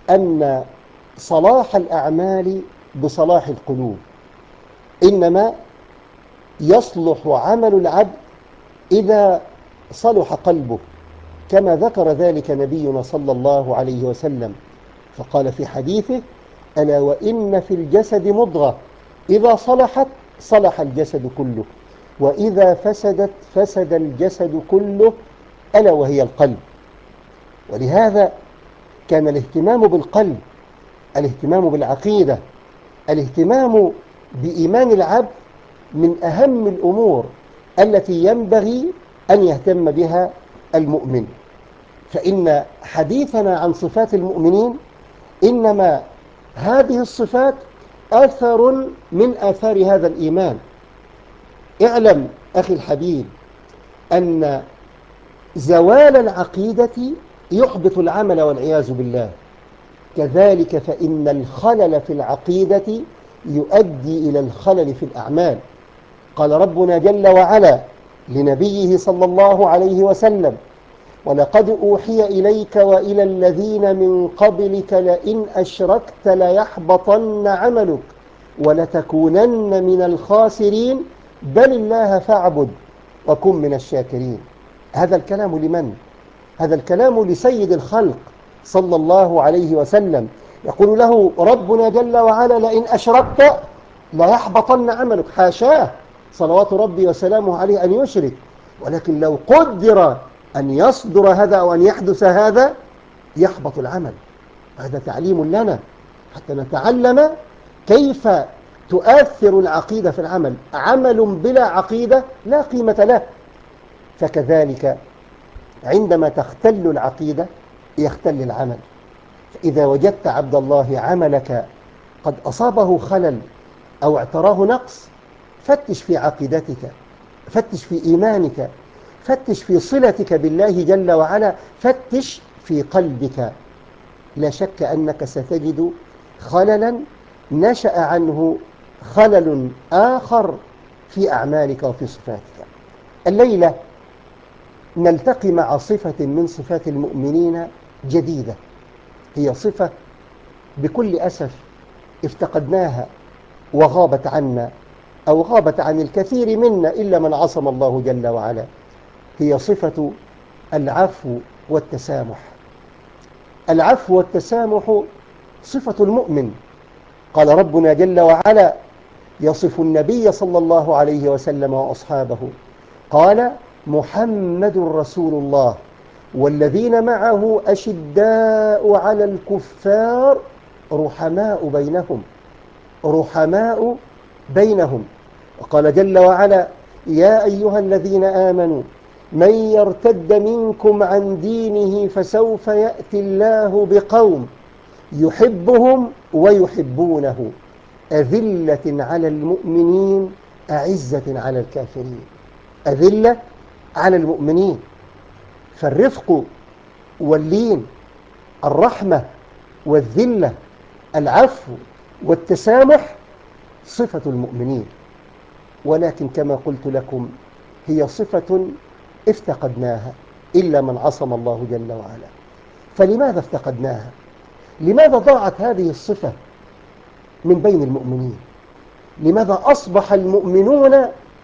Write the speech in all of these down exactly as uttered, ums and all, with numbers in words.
أن صلاح الأعمال بصلاح القلوب، إنما يصلح عمل العبد إذا صلح قلبه، كما ذكر ذلك نبينا صلى الله عليه وسلم، فقال في حديثه: ألا وإن في الجسد مضغة إذا صلحت صلح الجسد كله، وإذا فسدت فسد الجسد كله، ألا وهي القلب. ولهذا كان الاهتمام بالقلب، الاهتمام بالعقيدة، الاهتمام بإيمان العبد من أهم الأمور التي ينبغي أن يهتم بها المؤمن. فإن حديثنا عن صفات المؤمنين إنما هذه الصفات أثر من آثار هذا الإيمان. اعلم أخي الحبيب أن زوال العقيدة يحبط العمل والعياذ بالله، كذلك فإن الخلل في العقيدة يؤدي إلى الخلل في الأعمال. قال ربنا جل وعلا لنبيه صلى الله عليه وسلم: ولقد أوحي إليك وإلى الذين من قبلك لئن أشركت ليحبطن عملك ولتكونن من الخاسرين بل الله فاعبد وكن من الشاكرين. هذا الكلام لمن؟ هذا الكلام لسيد الخلق صلى الله عليه وسلم، يقول له ربنا جل وعلا: لئن أشركت ليحبطن عملك. حاشاه صلوات ربي وسلامه عليه أن يشرك، ولكن لو قدر أن يصدر هذا أو أن يحدث هذا يحبط العمل. هذا تعليم لنا حتى نتعلم كيف تؤثر العقيدة في العمل. عمل بلا عقيدة لا قيمة له. فكذلك عندما تختل العقيدة يختل العمل. فإذا وجدت عبد الله عملك قد أصابه خلل أو اعتراه نقص، فتش في عقيدتك، فتش في إيمانك، فتش في صلتك بالله جل وعلا، فتش في قلبك. لا شك أنك ستجد خللا نشأ عنه خلل آخر في أعمالك وفي صفاتك. الليلة نلتقي مع صفة من صفات المؤمنين جديدة، هي صفة بكل أسف افتقدناها وغابت عنا أو غابت عن الكثير منا إلا من عصم الله جل وعلا. هي صفة العفو والتسامح. العفو والتسامح صفة المؤمن. قال ربنا جل وعلا يصف النبي صلى الله عليه وسلم وأصحابه، قال: محمد رسول الله والذين معه أشداء على الكفار رحماء بينهم رحماء بينهم. وقال جل وعلا: يا أيها الذين آمنوا من يرتد منكم عن دينه فسوف يأتي الله بقوم يحبهم ويحبونه أذلة على المؤمنين أعزة على الكافرين. أذلة على المؤمنين. فالرفق واللين، الرحمة والذلة، العفو والتسامح صفة المؤمنين. ولكن كما قلت لكم هي صفة افتقدناها إلا من عصم الله جل وعلا. فلماذا افتقدناها؟ لماذا ضاعت هذه الصفة من بين المؤمنين؟ لماذا أصبح المؤمنون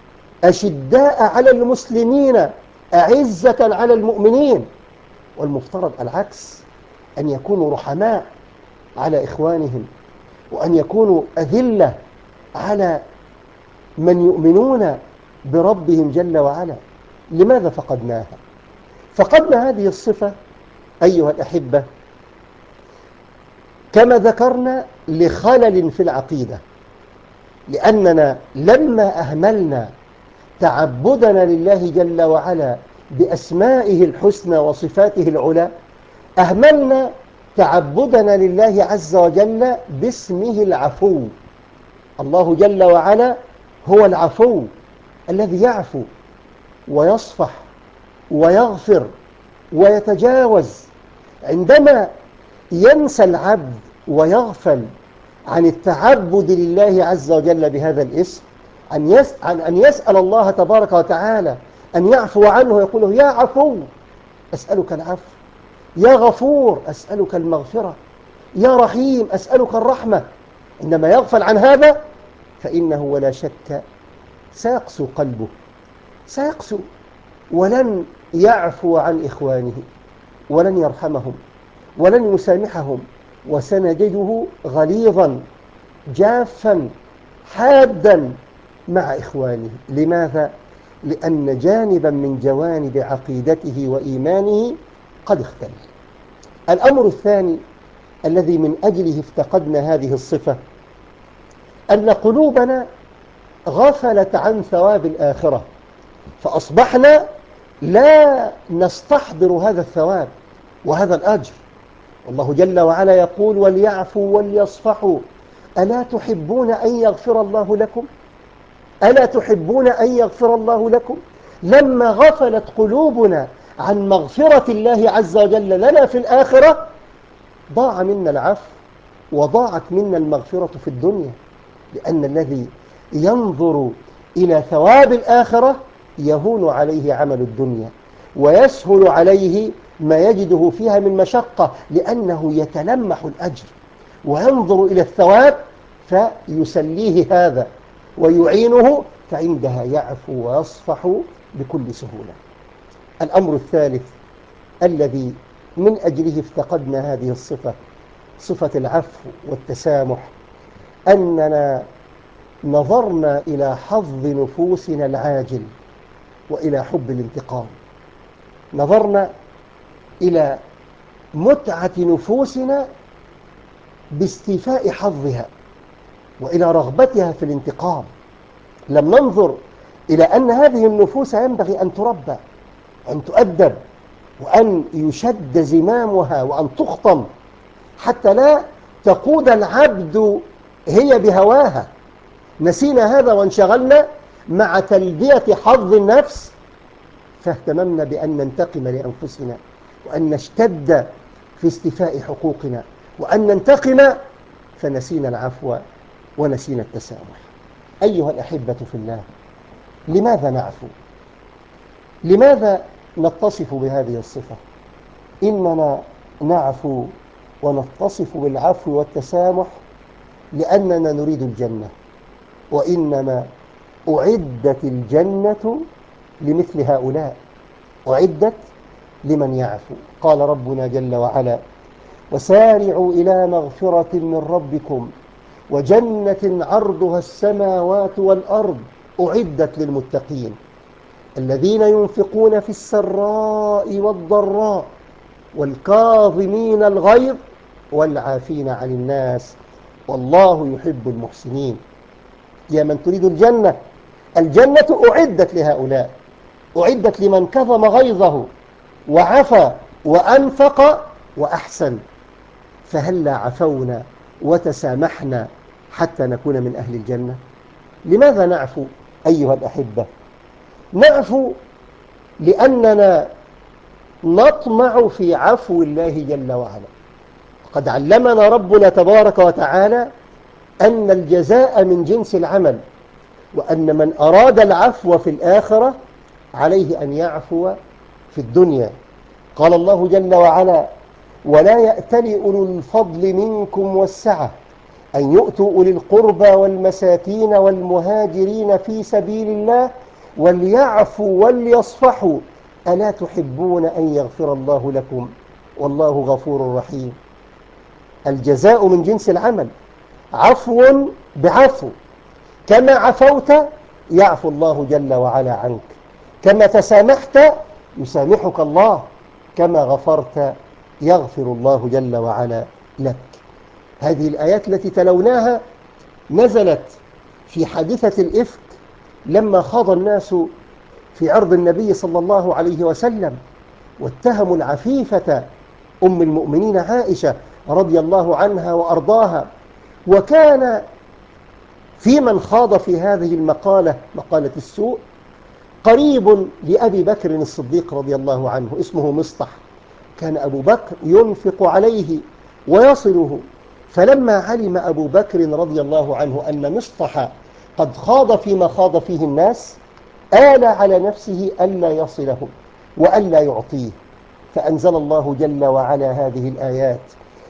أشداء على المسلمين أعزة على المؤمنين؟ والمفترض العكس، أن يكونوا رحماء على إخوانهم، وأن يكونوا أذلة على من يؤمنون بربهم جل وعلا. لماذا فقدناها؟ فقدنا هذه الصفة أيها الأحبة كما ذكرنا لخلل في العقيدة، لأننا لما أهملنا تعبدنا لله جل وعلا بأسمائه الحسنى وصفاته العلى، أهملنا تعبدنا لله عز وجل باسمه العفو. الله جل وعلا هو العفو الذي يعفو ويصفح ويغفر ويتجاوز. عندما ينسى العبد ويغفل عن التعبد لله عز وجل بهذا الاسم، عن, يس... عن أن يسأل الله تبارك وتعالى أن يعفو عنه، يقول له: يا عفو أسألك العفو، يا غفور أسألك المغفرة، يا رحيم أسألك الرحمة، إنما يغفل عن هذا فإنه ولا شك سيقسو قلبه، سيقسو ولن يعفو عن إخوانه ولن يرحمهم ولن يسامحهم، وسنجده غليظا جافا حادا مع إخوانه. لماذا؟ لأن جانبا من جوانب عقيدته وإيمانه قد اختل. الأمر الثاني الذي من أجله افتقدنا هذه الصفة أن قلوبنا غفلت عن ثواب الآخرة، فأصبحنا لا نستحضر هذا الثواب وهذا الأجر. والله جل وعلا يقول وليعفوا وليصفحوا ألا تحبون أن يغفر الله لكم؟ ألا تحبون أن يغفر الله لكم؟ لما غفلت قلوبنا عن مغفرة الله عز وجل لنا في الآخرة ضاع منا العفو وضاعت منا المغفرة في الدنيا، لأن الذي ينظر إلى ثواب الآخرة يهون عليه عمل الدنيا ويسهل عليه ما يجده فيها من مشقة، لأنه يتلمح الأجر وينظر إلى الثواب فيسليه هذا ويعينه، فعندها يعفو ويصفح بكل سهولة. الأمر الثالث الذي من أجله افتقدنا هذه الصفة، صفة العفو والتسامح، أننا نظرنا إلى حظ نفوسنا العاجل وإلى حب الانتقام، نظرنا إلى متعة نفوسنا باستيفاء حظها وإلى رغبتها في الانتقام. لم ننظر إلى أن هذه النفوس ينبغي أن تربى، أن تؤدب، وأن يشد زمامها وأن تخطم حتى لا تقود العبد هي بهواها. نسينا هذا وانشغلنا مع تلبية حظ النفس، فاهتممنا بأن ننتقم لأنفسنا وأن نشتد في استيفاء حقوقنا وأن ننتقم، فنسينا العفو ونسينا التسامح. أيها الأحبة في الله، لماذا نعفو؟ لماذا نتصف بهذه الصفة؟ إننا نعفو ونتصف بالعفو والتسامح لأننا نريد الجنة، وإنما أعدت الجنة لمثل هؤلاء، أعدت لمن يعفو. قال ربنا جل وعلا وسارعوا إلى مغفرة من ربكم وجنة عرضها السماوات والأرض أعدت للمتقين الذين ينفقون في السراء والضراء والكاظمين الغيظ والعافين عن الناس والله يحب المحسنين. يا من تريد الجنة، الجنة أعدت لهؤلاء، أعدت لمن كظم غيظه وعفى وأنفق وأحسن. فهلا عفونا وتسامحنا حتى نكون من أهل الجنة؟ لماذا نعفو أيها الأحبة؟ نعفو لأننا نطمع في عفو الله جل وعلا. قد علمنا ربنا تبارك وتعالى أن الجزاء من جنس العمل، وأن من أراد العفو في الآخرة عليه أن يعفو في الدنيا. قال الله جل وعلا ولا يأتل أولو الفضل منكم والسعة أن يؤتوا أولي القربى والمساكين والمهاجرين في سبيل الله وليعفوا وليصفحوا ألا تحبون أن يغفر الله لكم والله غفور رحيم. الجزاء من جنس العمل، عفو بعفو، كما عفوت يعفو الله جل وعلا عنك، كما تسامحت يسامحك الله، كما غفرت يغفر الله جل وعلا لك. هذه الآيات التي تلوناها نزلت في حادثة الإفك لما خاض الناس في عرض النبي صلى الله عليه وسلم واتهموا العفيفة أم المؤمنين عائشة رضي الله عنها وأرضاها. وكان في من خاض في هذه المقالة، مقالة السوء، قريب لأبي بكر الصديق رضي الله عنه اسمه مصطح. كان أبو بكر ينفق عليه ويصله، فلما علم أبو بكر رضي الله عنه أن مصطح قد خاض فيما خاض فيه الناس آل على نفسه ألا يصله وألا يعطيه، فأنزل الله جل وعلا هذه الآيات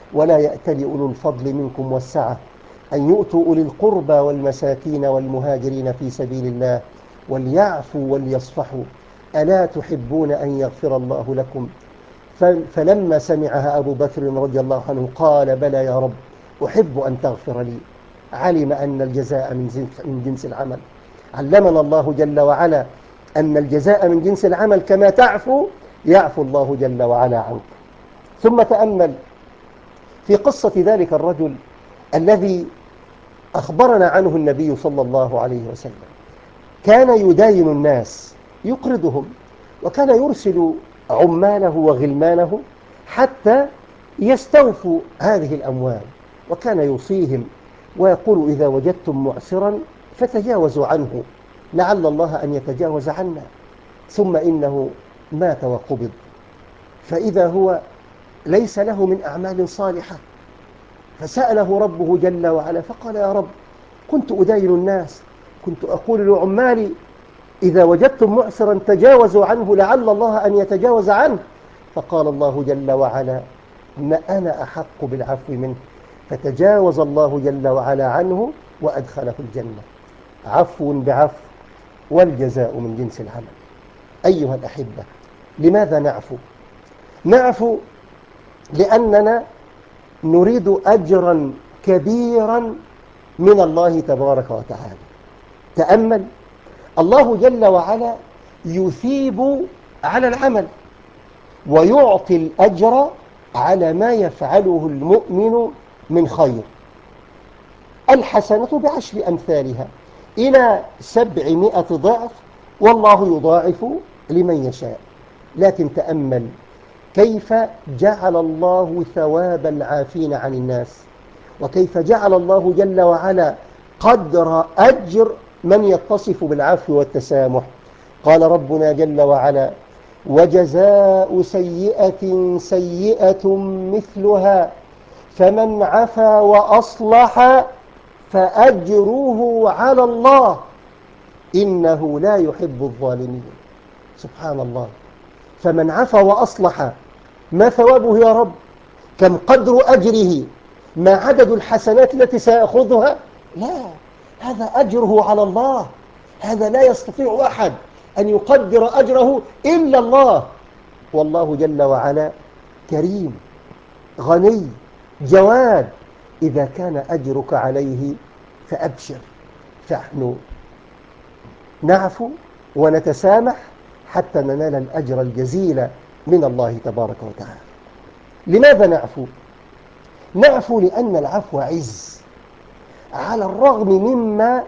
ولا يأتل أولو الفضل منكم والسعة أن يؤتوا أولي القربى والمساكين والمهاجرين في سبيل الله وليعفوا وليصفحوا ألا تحبون أن يغفر الله لكم؟ فلما سمعها أبو بكر رضي الله عنه قال بلى يا رب أحب أن تغفر لي. علم أن الجزاء من جنس العمل. علمنا الله جل وعلا أن الجزاء من جنس العمل، كما تعفو يعفو الله جل وعلا عنك. ثم تأمل في قصة ذلك الرجل الذي أخبرنا عنه النبي صلى الله عليه وسلم. كان يداين الناس يقرضهم، وكان يرسل عماله وغلمانه حتى يستوفوا هذه الأموال، وكان يوصيهم ويقول إذا وجدتم معسرا فتجاوزوا عنه لعل الله أن يتجاوز عنا. ثم إنه مات وقبض، فإذا هو ليس له من أعمال صالحة، فسأله ربه جل وعلا فقال يا رب كنت أداين الناس، كنت أقول لعمالي إذا وجدتم معسرا تجاوزوا عنه لعل الله أن يتجاوز عنه. فقال الله جل وعلا ما أنا أحق بالعفو منه، فتجاوز الله جل وعلا عنه وأدخله الجنة. عفو بعفو والجزاء من جنس العمل. أيها الأحبة، لماذا نعفو؟ نعفو لأننا نريد أجرا كبيرا من الله تبارك وتعالى. تأمل، الله جل وعلا يثيب على العمل ويعطي الأجر على ما يفعله المؤمن من خير. الحسنة بعشر أمثالها إلى سبعمائة ضعف، والله يضاعف لمن يشاء. لكن تأمل كيف جعل الله ثواب العافين عن الناس، وكيف جعل الله جل وعلا قدر أجر من يتصف بالعفو والتسامح. قال ربنا جل وعلا وجزاء سيئة سيئة مثلها فمن عفا وأصلح فأجره على الله إنه لا يحب الظالمين. سبحان الله، فمن عفا وأصلح ما ثوابه يا رب؟ كم قدر أجره؟ ما عدد الحسنات التي سيأخذها؟ لا، هذا أجره على الله. هذا لا يستطيع أحد أن يقدر أجره إلا الله. والله جل وعلا كريم غني جواد، إذا كان أجرك عليه فأبشر. فنحن نعفو ونتسامح حتى ننال الأجر الجزيل من الله تبارك وتعالى. لماذا نعفو؟ نعفو لأن العفو عز، على الرغم مما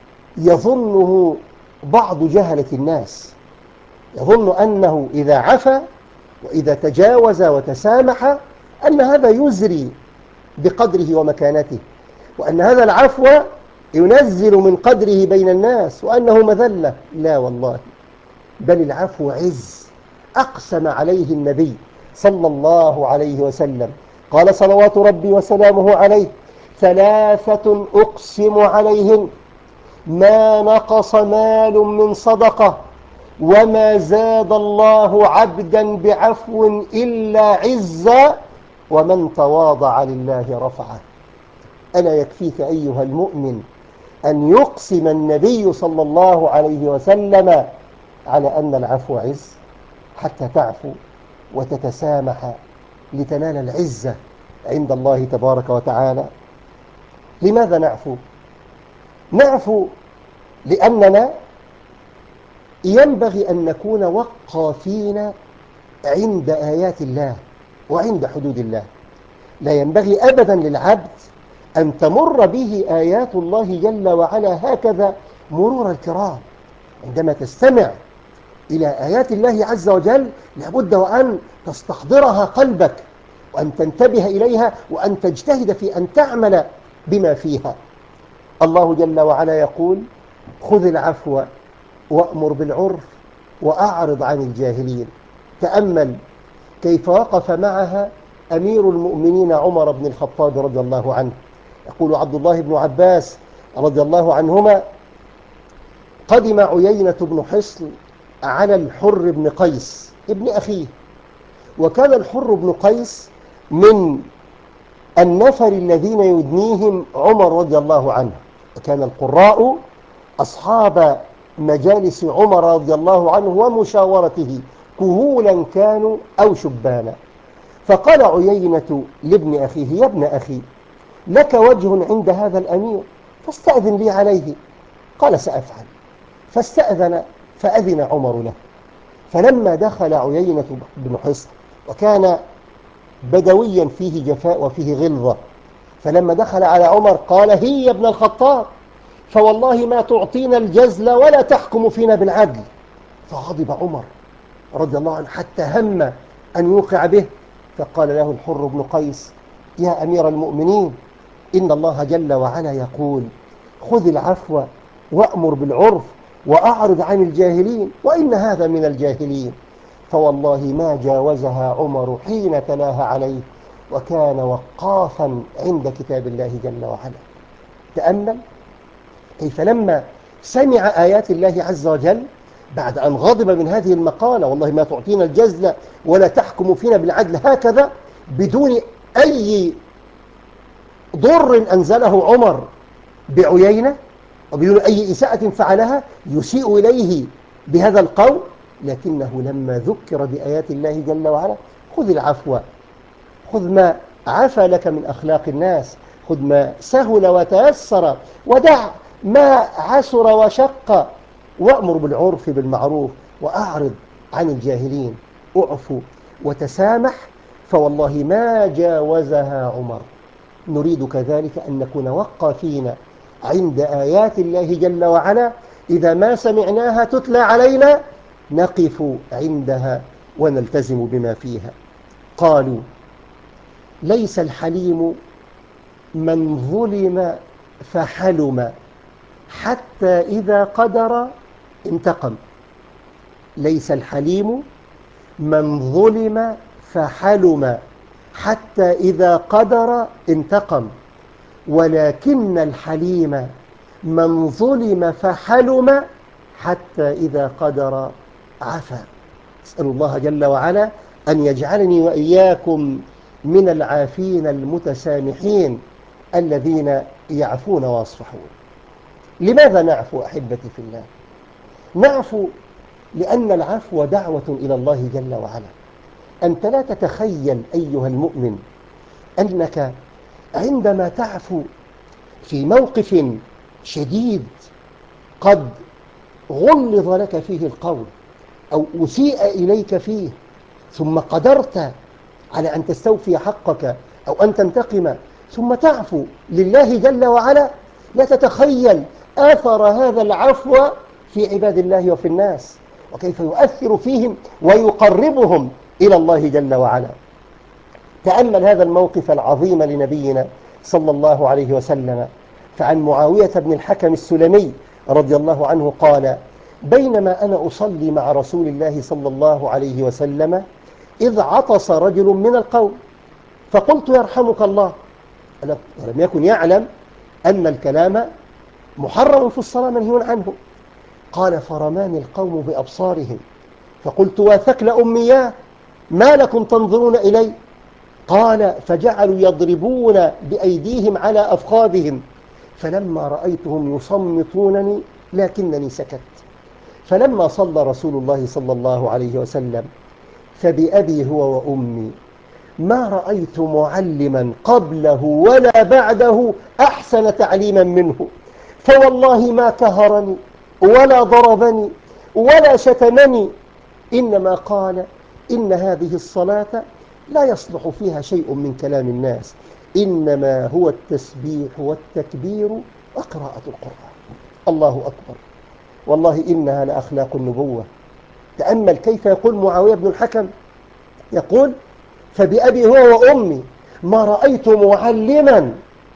يظنه بعض جهلة الناس. يظن أنه إذا عفا وإذا تجاوز وتسامح أن هذا يزري بقدره ومكانته، وأن هذا العفو ينزل من قدره بين الناس، وأنه مذلة. لا والله، بل العفو عز. أقسم عليه النبي صلى الله عليه وسلم، قال صلوات ربي وسلامه عليه ثلاثة أقسم عليهن ما نقص مال من صدقة وما زاد الله عبدا بعفو إلا عزا ومن تواضع لله رفعه. ألا يكفيك أيها المؤمن أن يقسم النبي صلى الله عليه وسلم على أن العفو عز، حتى تعفو وتتسامح لتنال العزة عند الله تبارك وتعالى. لماذا نعفو؟ نعفو لأننا ينبغي أن نكون وقافين عند آيات الله وعند حدود الله. لا ينبغي أبدا للعبد أن تمر به آيات الله جل وعلا هكذا مرور الكرام. عندما تستمع إلى آيات الله عز وجل لابد وأن تستحضرها قلبك، وأن تنتبه إليها، وأن تجتهد في أن تعمل بما فيها. الله جل وعلا يقول خذ العفو وأمر بالعرف وأعرض عن الجاهلين. تأمل كيف وقف معها أمير المؤمنين عمر بن الخطاب رضي الله عنه. يقول عبد الله بن عباس رضي الله عنهما قدم عيينة بن حصن على الحر بن قيس ابن أخيه، وكان الحر بن قيس من النفر الذين يدنيهم عمر رضي الله عنه. كان القراء أصحاب مجالس عمر رضي الله عنه ومشاورته، كهولا كانوا أو شبانا. فقال عيينة لابن أخيه: يا ابن أخي، لك وجه عند هذا الأمير، فاستأذن لي عليه. قال: سأفعل. فاستأذن، فأذن عمر له. فلما دخل عيينة بن حصن، وكان بدويا فيه جفاء وفيه غلظة، فلما دخل على عمر قال: هي يا ابن الخطاب، فوالله ما تعطينا الجزل ولا تحكم فينا بالعدل. فغضب عمر رضي الله عنه حتى هم أن يوقع به. فقال له الحر بن قيس: يا أمير المؤمنين، إن الله جل وعلا يقول: خذ العفو وأمر بالعرف وأعرض عن الجاهلين، وإن هذا من الجاهلين. فوالله ما جاوزها عمر حين تلاها عليه، وكان وقافا عند كتاب الله جل وعلا. تأمل كيف لما سمع آيات الله عز وجل بعد أن غضب من هذه المقالة: والله ما تعطينا الجزل ولا تحكم فينا بالعدل، هكذا بدون أي ضر أنزله عمر بعيينة وبدون أي إساءة فعلها يسيء إليه بهذا القول، لكنه لما ذكر بآيات الله جل وعلا: خذ العفو، خذ ما عفى لك من أخلاق الناس، خذ ما سهل وتيسر، ودع ما عسر وشق، وأمر بالعرف بالمعروف وأعرض عن الجاهلين، اعفو وتسامح. فوالله ما جاوزها عمر. نريد كذلك أن نكون وقافين عند آيات الله جل وعلا، إذا ما سمعناها تتلى علينا نقف عندها ونلتزم بما فيها. قالوا: ليس الحليم من ظلم فحلم حتى إذا قدر انتقم. ليس الحليم من ظلم فحلم حتى إذا قدر انتقم، ولكن الحليم من ظلم فحلم حتى إذا قدر عفا. أسأل الله جل وعلا أن يجعلني وإياكم من العافين المتسامحين الذين يعفون ويصفحون. لماذا نعفو أحبتي في الله؟ نعفو لأن العفو دعوة إلى الله جل وعلا. أنت لا تتخيل أيها المؤمن أنك عندما تعفو في موقف شديد قد غلظ لك فيه القول أو أسيء إليك فيه، ثم قدرت على أن تستوفي حقك أو أن تنتقم، ثم تعفو لله جل وعلا، لا تتخيل آثر هذا العفو في عباد الله وفي الناس، وكيف يؤثر فيهم ويقربهم إلى الله جل وعلا. تأمل هذا الموقف العظيم لنبينا صلى الله عليه وسلم. فعن معاوية بن الحكم السلمي رضي الله عنه قال: بينما أنا أصلي مع رسول الله صلى الله عليه وسلم إذ عطس رجل من القوم، فقلت: يرحمك الله. ولم يكن يعلم أن الكلام محرم في الصلاة منهي عنه. قال: فرماني القوم بأبصارهم، فقلت: وثكل أمياه، ما لكم تنظرون إلي؟ قال: فجعلوا يضربون بأيديهم على أفخاذهم، فلما رأيتهم يصمتونني لكنني سكت. فلما صلى رسول الله صلى الله عليه وسلم فبأبي هو وأمي ما رأيت معلما قبله ولا بعده أحسن تعليما منه، فوالله ما كهرني ولا ضربني ولا شتمني، إنما قال: إن هذه الصلاة لا يصلح فيها شيء من كلام الناس، إنما هو التسبيح والتكبير وقراءة القرآن. الله أكبر، والله إنها لأخلاق النبوة. تأمل كيف يقول معاوية بن الحكم، يقول: فبأبي هو وأمي ما رأيت معلما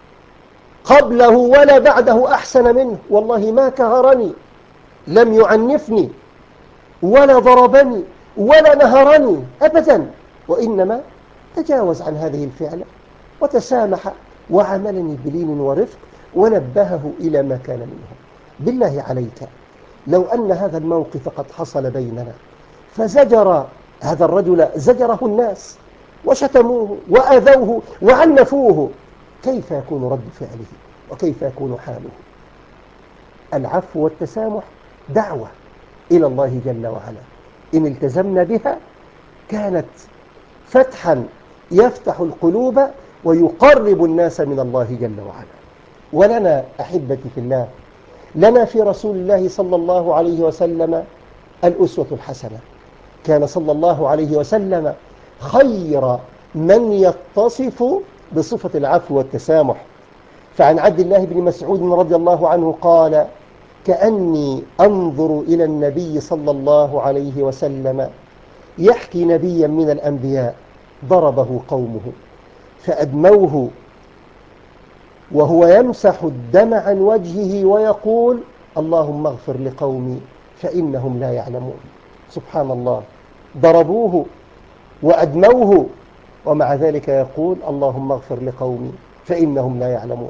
قبله ولا بعده أحسن منه، والله ما كهرني، لم يعنفني ولا ضربني ولا نهرني أبدا، وإنما تجاوز عن هذه الفعلة وتسامح وعملني بلين ورفق ونبهه إلى ما كان منه. بالله عليك لو أن هذا الموقف قد حصل بيننا فزجر هذا الرجل، زجره الناس وشتموه وأذوه وعنفوه، كيف يكون رد فعله وكيف يكون حاله؟ العفو والتسامح دعوة إلى الله جل وعلا، إن التزمنا بها كانت فتحا يفتح القلوب ويقرب الناس من الله جل وعلا. ولنا أحبتي في الله، لنا في رسول الله صلى الله عليه وسلم الأسوة الحسنة. كان صلى الله عليه وسلم خير من يتصف بصفة العفو والتسامح. فعن عبد الله بن مسعود رضي الله عنه قال: كأني أنظر إلى النبي صلى الله عليه وسلم يحكي نبيا من الأنبياء ضربه قومه فأدموه وهو يمسح الدم عن وجهه ويقول: اللهم اغفر لقومي فإنهم لا يعلمون. سبحان الله، ضربوه وأدموه ومع ذلك يقول: اللهم اغفر لقومي فإنهم لا يعلمون.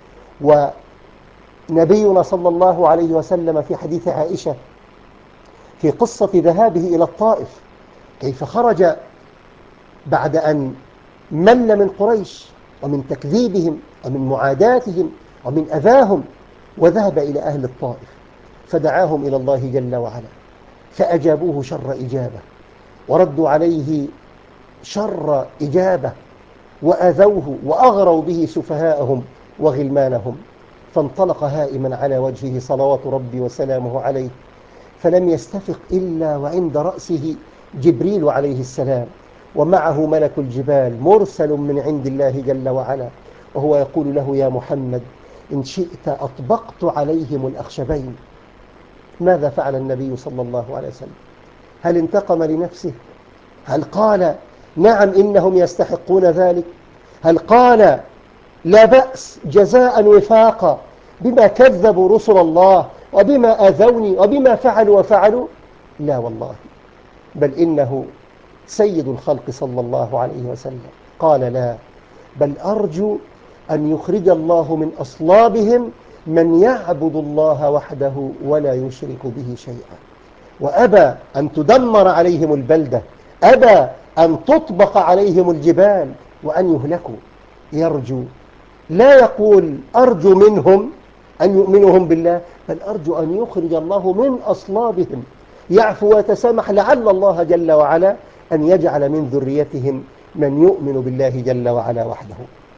ونبينا صلى الله عليه وسلم في حديث عائشة في قصة ذهابه إلى الطائف، كيف خرج بعد أن مل من قريش ومن تكذيبهم ومن معاداتهم ومن أذاهم، وذهب إلى أهل الطائف فدعاهم إلى الله جل وعلا، فأجابوه شر إجابة وردوا عليه شر إجابة وأذوه وأغروا به سفهاءهم وغلمانهم، فانطلق هائما على وجهه صلوات ربي وسلامه عليه، فلم يستفق إلا وعند رأسه جبريل عليه السلام، ومعه ملك الجبال مرسل من عند الله جل وعلا، وهو يقول له: يا محمد إن شئت أطبقت عليهم الأخشبين. ماذا فعل النبي صلى الله عليه وسلم؟ هل انتقم لنفسه؟ هل قال: نعم إنهم يستحقون ذلك؟ هل قال: لا بأس جزاء وفاقا بما كذبوا رسل الله وبما آذوني وبما فعلوا وفعلوا؟ لا والله، بل إنه سيد الخلق صلى الله عليه وسلم قال: لا، بل أرجو أن يخرج الله من أصلابهم من يعبد الله وحده ولا يشرك به شيئا، وأبى أن تدمر عليهم البلدة، أبى أن تطبق عليهم الجبال وأن يهلكوا. يرجو، لا يقول أرجو منهم أن يؤمنهم بالله، بل أرجو أن يخرج الله من أصلابهم يعفو ويتسامح، لعل الله جل وعلا أن يجعل من ذريتهم من يؤمن بالله جل وعلا وحده.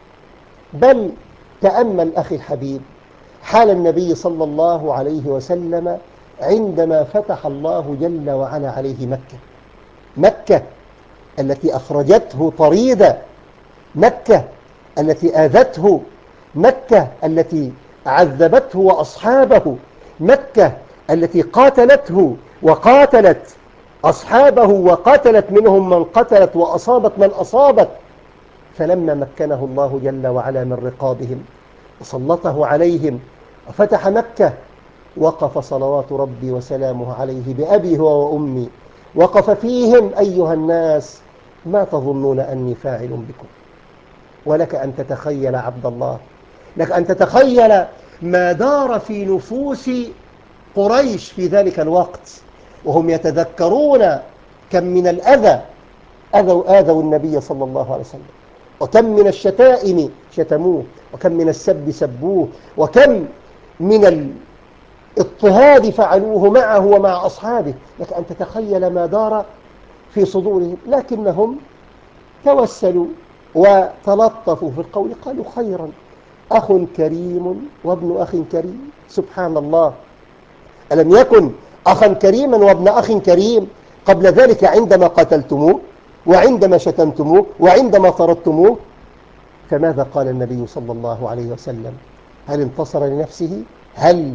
بل تأمل أخي الحبيب حال النبي صلى الله عليه وسلم عندما فتح الله جل وعلا عليه مكة، مكة التي أخرجته طريدا، مكة التي آذته، مكة التي عذبته وأصحابه، مكة التي قاتلته وقاتلت أصحابه وقتلت منهم من قتلت وأصابت من أصابت. فلما مكنه الله جل وعلا من رقابهم وسلطه عليهم وفتح مكة، وقف صلوات ربي وسلامه عليه بأبي هو وأمي، وقف فيهم: أيها الناس ما تظنون أني فاعل بكم؟ ولك أن تتخيل عبد الله، لك أن تتخيل ما دار في نفوس قريش في ذلك الوقت وهم يتذكرون كم من الأذى أذوا آذوا النبي صلى الله عليه وسلم، وكم من الشتائم شتموه، وكم من السب سبوه، وكم من الاضطهاد فعلوه معه ومع أصحابه. لك أن تتخيل ما دار في صدورهم، لكنهم توسلوا وتلطفوا في القول، قالوا: خيرا، أخ كريم وابن أخ كريم. سبحان الله، ألم يكن أخا كريما وابن أخ كريم قبل ذلك عندما قتلتموه وعندما شتمتموه وعندما طردتموه؟ فماذا قال النبي صلى الله عليه وسلم؟ هل انتصر لنفسه؟ هل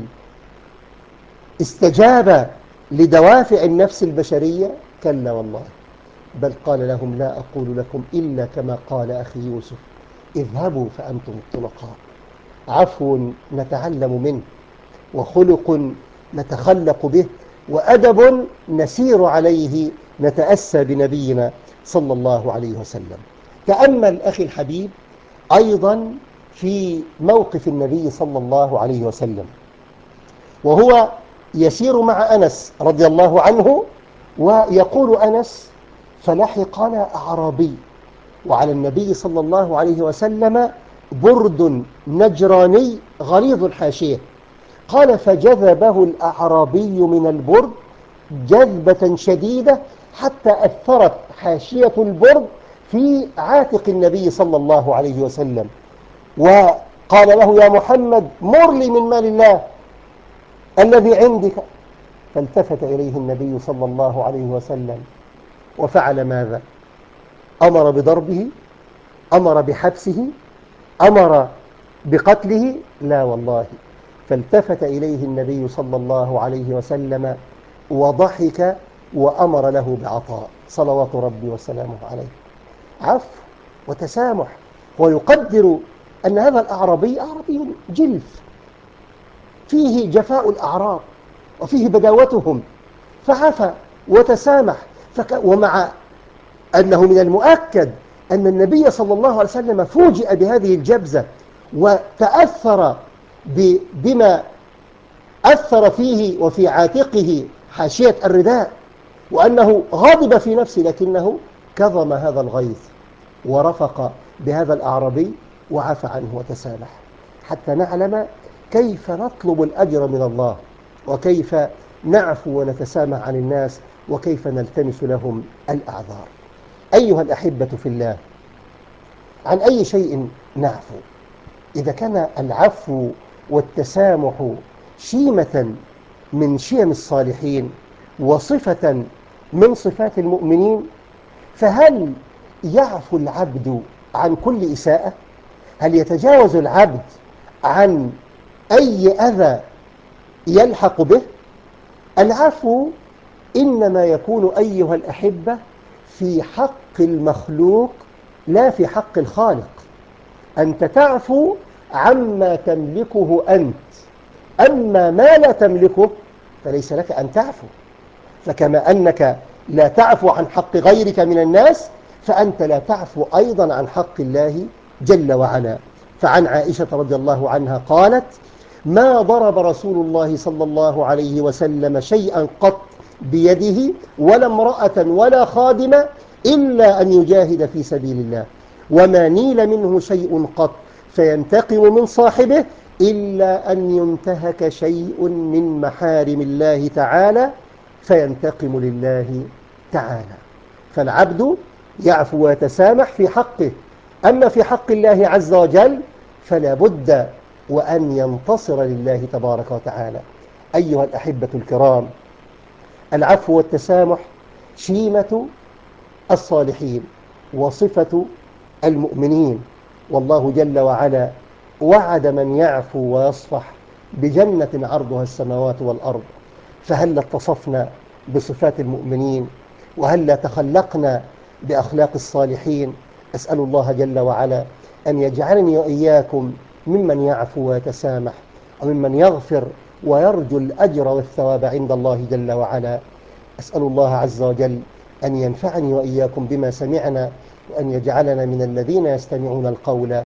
استجاب لدوافع النفس البشرية؟ كلا والله، بل قال لهم: لا أقول لكم إلا كما قال أخي يوسف، اذهبوا فأنتم الطلقاء. عفو نتعلم منه، وخلق نتخلق به، وأدب نسير عليه نتأسى بنبينا صلى الله عليه وسلم. تأمل أخي الحبيب أيضا في موقف النبي صلى الله عليه وسلم وهو يسير مع أنس رضي الله عنه، ويقول أنس: فلحقنا أعرابي وعلى النبي صلى الله عليه وسلم برد نجراني غليظ الحاشية. قال فجذبه الأعرابي من البرد جذبة شديدة حتى أثرت حاشية البرد في عاتق النبي صلى الله عليه وسلم، وقال له يا محمد مر لي من مال الله الذي عندك. فالتفت إليه النبي صلى الله عليه وسلم وفعل ماذا؟ أمر بضربه؟ أمر بحبسه؟ أمر بقتله؟ لا والله، فالتفت إليه النبي صلى الله عليه وسلم وضحك وأمر له بعطاء صلوات ربي وسلامه عليه. عفو وتسامح. ويقدر أن هذا الأعرابي أعرابي جلف فيه جفاء الأعراب وفيه بداوتهم، فعفى وتسامح. فك... ومع أنه من المؤكد أن النبي صلى الله عليه وسلم فوجئ بهذه الجبزة وتأثر ب... بما أثر فيه وفي عاتقه حاشية الرداء، وأنه غضب في نفسه، لكنه كظم هذا الغيظ ورفق بهذا الأعرابي وعفى عنه وتسامح، حتى نعلم كيف نطلب الأجر من الله، وكيف نعفو ونتسامح عن الناس، وكيف نلتمس لهم الأعذار. أيها الأحبة في الله، عن أي شيء نعفو؟ إذا كان العفو والتسامح شيمة من شيم الصالحين وصفة من صفات المؤمنين، فهل يعفو العبد عن كل إساءة؟ هل يتجاوز العبد عن أي أذى يلحق به؟ العفو إنما يكون أيها الأحبة في حق المخلوق لا في حق الخالق. أنت تعفو عما تملكه أنت، أما ما لا تملكه فليس لك أن تعفو. فكما أنك لا تعفو عن حق غيرك من الناس، فأنت لا تعفو أيضا عن حق الله جل وعلا. فعن عائشة رضي الله عنها قالت: ما ضرب رسول الله صلى الله عليه وسلم شيئا قط بيده ولا امرأة ولا خادمة إلا أن يجاهد في سبيل الله، وما نيل منه شيء قط فينتقم من صاحبه إلا أن ينتهك شيء من محارم الله تعالى فينتقم لله تعالى. فالعبد يعفو ويتسامح في حقه، أما في حق الله عز وجل فلا بد وأن ينتصر لله تبارك وتعالى. أيها الأحبة الكرام، العفو والتسامح شيمة الصالحين وصفة المؤمنين، والله جل وعلا وعد من يعفو ويصفح بجنة عرضها السماوات والأرض. فهل اتصفنا بصفات المؤمنين؟ وهل تخلقنا بأخلاق الصالحين؟ أسأل الله جل وعلا أن يجعلني وإياكم ممن يعفو ويتسامح، وممن يغفر ويرجو الأجر والثواب عند الله جل وعلا. أسأل الله عز وجل أن ينفعني وإياكم بما سمعنا، وأن يجعلنا من الذين يستمعون القول